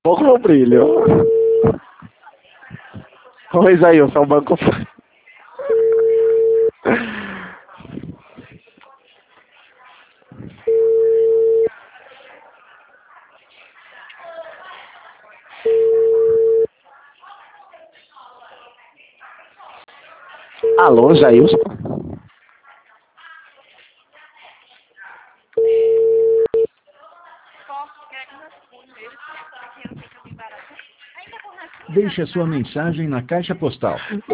pouco no brilho. Ô, Isaías, o banco foi. Alô, Jailson? Deixe a sua mensagem na caixa postal